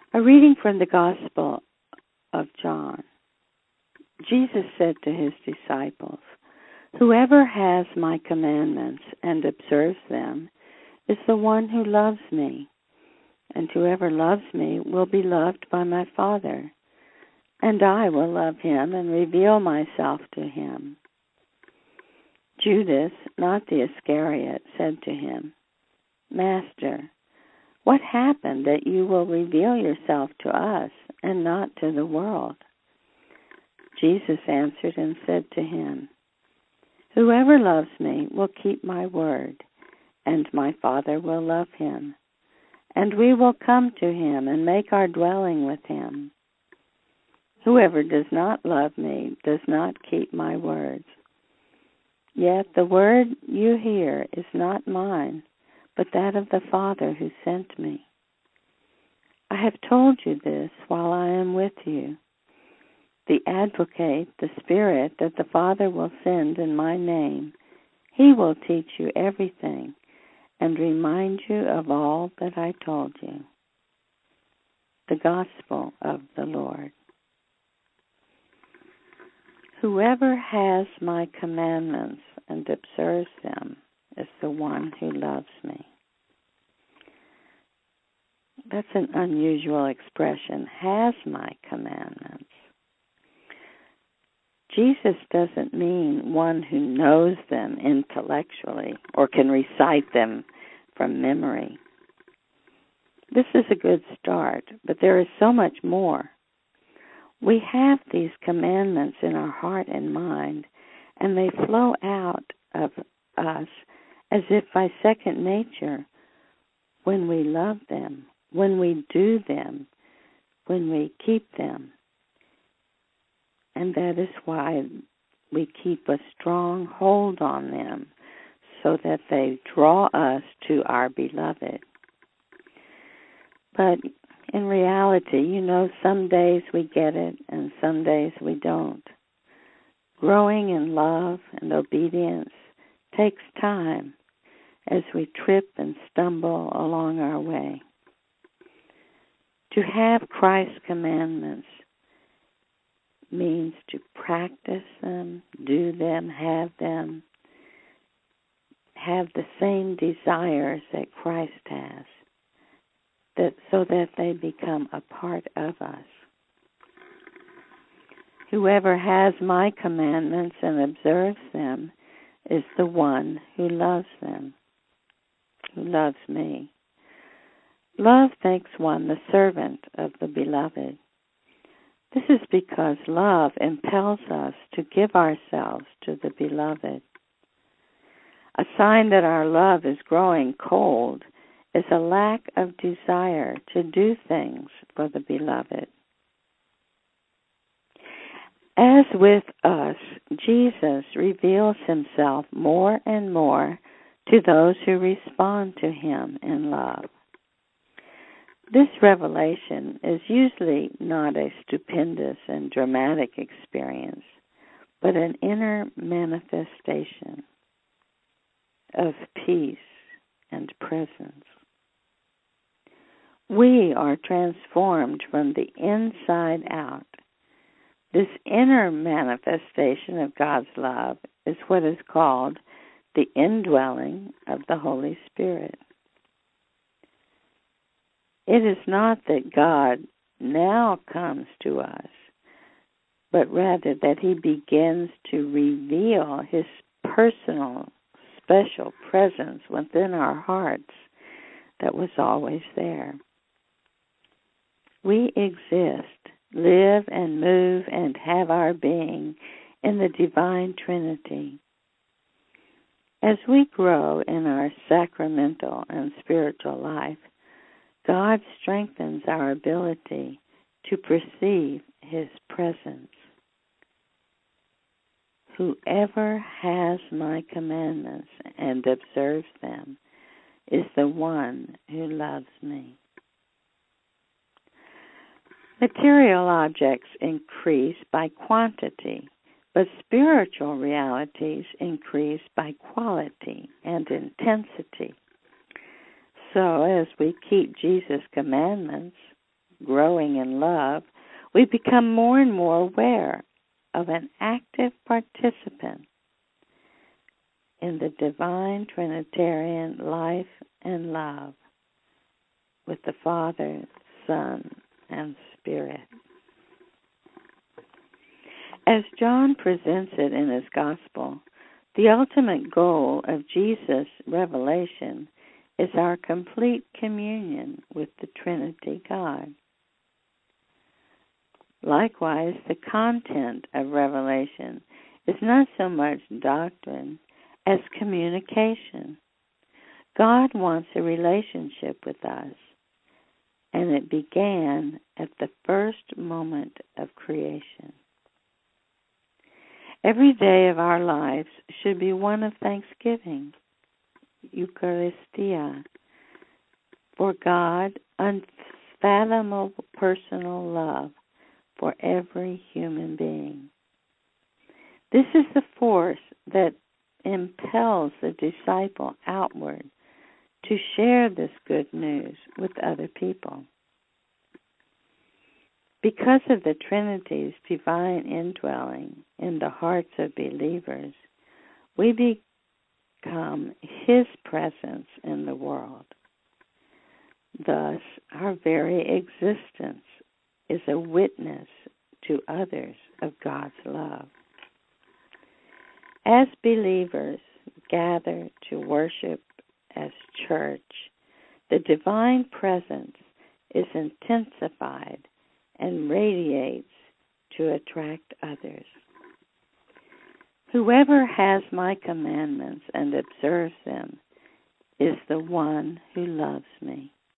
A reading from the Gospel of John. Jesus said to his disciples, "Whoever has my commandments and observes them is the one who loves me, and whoever loves me will be loved by my Father, and I will love him and reveal myself to him." Judas, not the Iscariot, said to him, "Master, what happened that you will reveal yourself to us and not to the world?" Jesus answered and said to him, "Whoever loves me will keep my word, and my Father will love him, and we will come to him and make our dwelling with him. Whoever does not love me does not keep my words. Yet the word you hear is not mine, but that of the Father who sent me. I have told you this while I am with you. The Advocate, the Spirit that the Father will send in my name, he will teach you everything and remind you of all that I told you." The Gospel of the Lord. Whoever has my commandments and observes them is the one who loves me. That's an unusual expression, has my commandments. Jesus doesn't mean one who knows them intellectually or can recite them from memory. This is a good start, but there is so much more. We have these commandments in our heart and mind, and they flow out of us as if by second nature when we love them, when we do them, when we keep them. And that is why we keep a strong hold on them, so that they draw us to our beloved. But in reality, some days we get it and some days we don't. Growing in love and obedience takes time as we trip and stumble along our way. To have Christ's commandments means to practice them, do them, have the same desires that Christ has, so that they become a part of us. Whoever has my commandments and observes them is the one who loves them, who loves me. Love makes one the servant of the beloved. This is because love impels us to give ourselves to the beloved. A sign that our love is growing cold is a lack of desire to do things for the beloved. As with us, Jesus reveals himself more and more to those who respond to him in love. This revelation is usually not a stupendous and dramatic experience, but an inner manifestation of peace and presence. We are transformed from the inside out. This inner manifestation of God's love is what is called the indwelling of the Holy Spirit. It is not that God now comes to us, but rather that he begins to reveal his personal, special presence within our hearts that was always there. We exist, live and move and have our being in the divine Trinity. As we grow in our sacramental and spiritual life, God strengthens our ability to perceive his presence. Whoever has my commandments and observes them is the one who loves me. Material objects increase by quantity, but spiritual realities increase by quality and intensity. So as we keep Jesus' commandments, growing in love, we become more and more aware of an active participant in the divine Trinitarian life and love with the Father, Son, and Spirit. As John presents it in his Gospel, the ultimate goal of Jesus' revelation is our complete communion with the Trinity God. Likewise, the content of revelation is not so much doctrine as communication. God wants a relationship with us, and it began at the first moment of creation. Every day of our lives should be one of thanksgiving, Eucharistia, for God's unfathomable personal love for every human being. This is the force that impels the disciple outward to share this good news with other people. Because of the Trinity's divine indwelling in the hearts of believers, we become His presence in the world. Thus, our very existence is a witness to others of God's love. As believers gather to worship as church, the divine presence is intensified and radiates to attract others. Whoever has my commandments and observes them is the one who loves me.